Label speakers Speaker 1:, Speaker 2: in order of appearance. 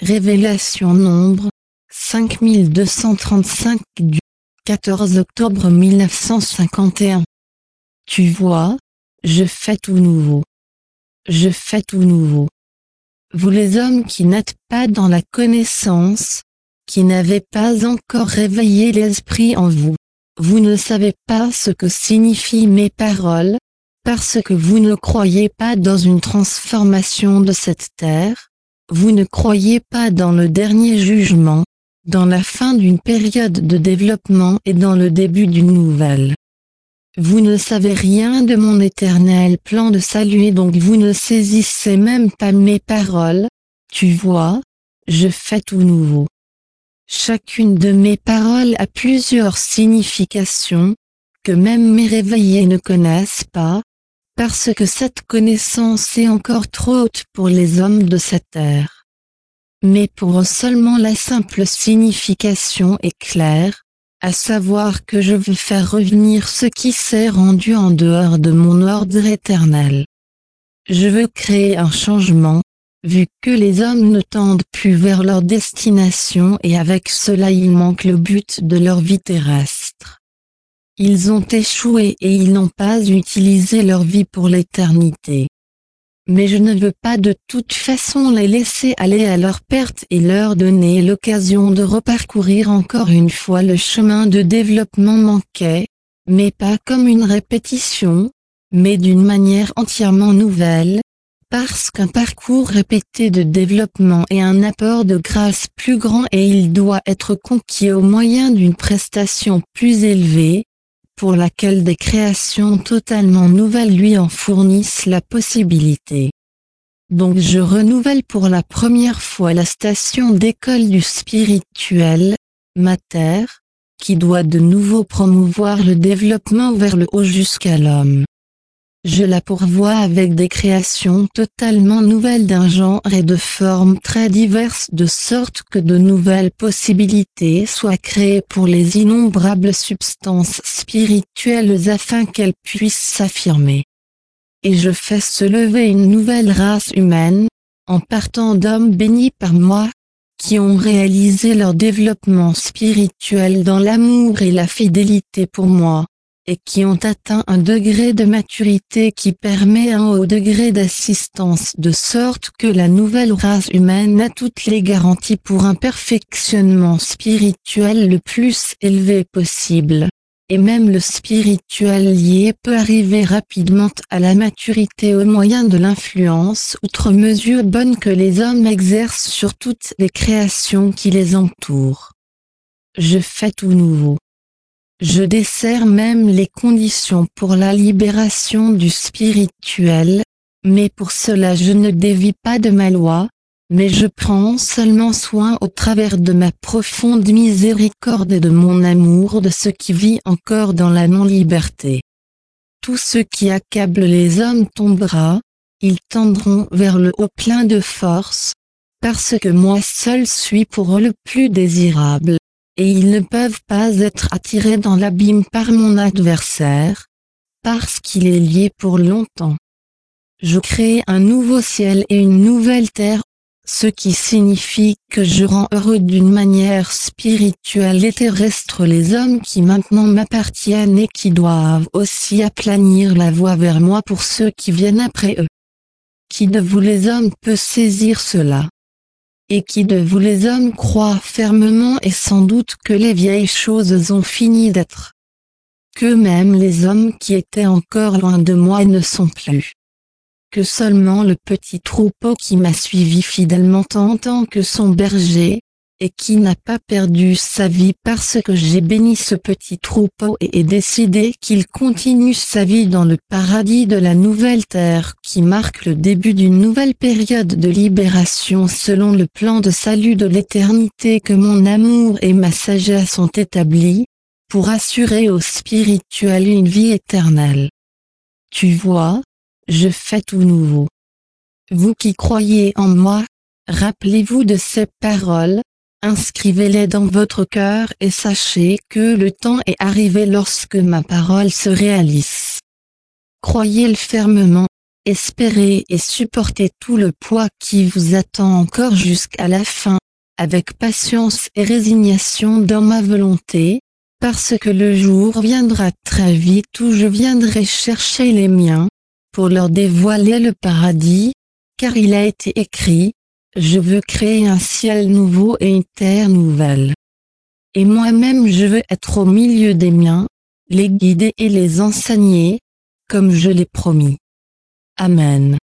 Speaker 1: Révélation nombre 5235 du 14 octobre 1951. Tu vois, je fais tout nouveau. Je fais tout nouveau. Vous les hommes qui n'êtes pas dans la connaissance, qui n'avez pas encore réveillé l'esprit en vous, vous ne savez pas ce que signifient mes paroles, parce que vous ne croyez pas dans une transformation de cette terre, vous ne croyez pas dans le dernier jugement, dans la fin d'une période de développement et dans le début d'une nouvelle. Vous ne savez rien de mon éternel plan de salut et donc vous ne saisissez même pas mes paroles. Tu vois, je fais tout nouveau. Chacune de mes paroles a plusieurs significations, que même mes réveillés ne connaissent pas, parce que cette connaissance est encore trop haute pour les hommes de cette terre. Mais pour eux seulement la simple signification est claire, à savoir que je veux faire revenir ce qui s'est rendu en dehors de mon ordre éternel. Je veux créer un changement, vu que les hommes ne tendent plus vers leur destination et avec cela ils manquent le but de leur vie terrestre. Ils ont échoué et ils n'ont pas utilisé leur vie pour l'éternité. Mais je ne veux pas de toute façon les laisser aller à leur perte et leur donner l'occasion de reparcourir encore une fois le chemin de développement manqué, mais pas comme une répétition, mais d'une manière entièrement nouvelle, parce qu'un parcours répété de développement est un apport de grâce plus grand et il doit être conquis au moyen d'une prestation plus élevée, pour laquelle des créations totalement nouvelles lui en fournissent la possibilité. Donc je renouvelle pour la première fois la station d'école du spirituel, ma terre, qui doit de nouveau promouvoir le développement vers le haut jusqu'à l'homme. Je la pourvois avec des créations totalement nouvelles d'un genre et de formes très diverses de sorte que de nouvelles possibilités soient créées pour les innombrables substances spirituelles afin qu'elles puissent s'affirmer. Et je fais se lever une nouvelle race humaine, en partant d'hommes bénis par moi, qui ont réalisé leur développement spirituel dans l'amour et la fidélité pour moi, et qui ont atteint un degré de maturité qui permet un haut degré d'assistance de sorte que la nouvelle race humaine a toutes les garanties pour un perfectionnement spirituel le plus élevé possible. Et même le spirituel lié peut arriver rapidement à la maturité au moyen de l'influence outre mesure bonne que les hommes exercent sur toutes les créations qui les entourent. Je fais tout nouveau. Je desserre même les conditions pour la libération du spirituel, mais pour cela je ne dévie pas de ma loi, mais je prends seulement soin au travers de ma profonde miséricorde et de mon amour de ce qui vit encore dans la non-liberté. Tout ce qui accable les hommes tombera, ils tendront vers le haut plein de force, parce que moi seul suis pour eux le plus désirable. Et ils ne peuvent pas être attirés dans l'abîme par mon adversaire, parce qu'il est lié pour longtemps. Je crée un nouveau ciel et une nouvelle terre, ce qui signifie que je rends heureux d'une manière spirituelle et terrestre les hommes qui maintenant m'appartiennent et qui doivent aussi aplanir la voie vers moi pour ceux qui viennent après eux. Qui de vous les hommes peut saisir cela? Et qui de vous les hommes croit fermement et sans doute que les vieilles choses ont fini d'être. Que même les hommes qui étaient encore loin de moi ne sont plus. Que seulement le petit troupeau qui m'a suivi fidèlement en tant que son berger, et qui n'a pas perdu sa vie parce que j'ai béni ce petit troupeau et ai décidé qu'il continue sa vie dans le paradis de la nouvelle terre qui marque le début d'une nouvelle période de libération selon le plan de salut de l'éternité que mon amour et ma sagesse ont établi, pour assurer aux spirituels une vie éternelle. Tu vois, je fais tout nouveau. Vous qui croyez en moi, rappelez-vous de ces paroles, inscrivez-les dans votre cœur et sachez que le temps est arrivé lorsque ma parole se réalise. Croyez-le fermement, espérez et supportez tout le poids qui vous attend encore jusqu'à la fin, avec patience et résignation dans ma volonté, parce que le jour viendra très vite où je viendrai chercher les miens, pour leur dévoiler le paradis, car il a été écrit, je veux créer un ciel nouveau et une terre nouvelle. Et moi-même je veux être au milieu des miens, les guider et les enseigner, comme je l'ai promis. Amen.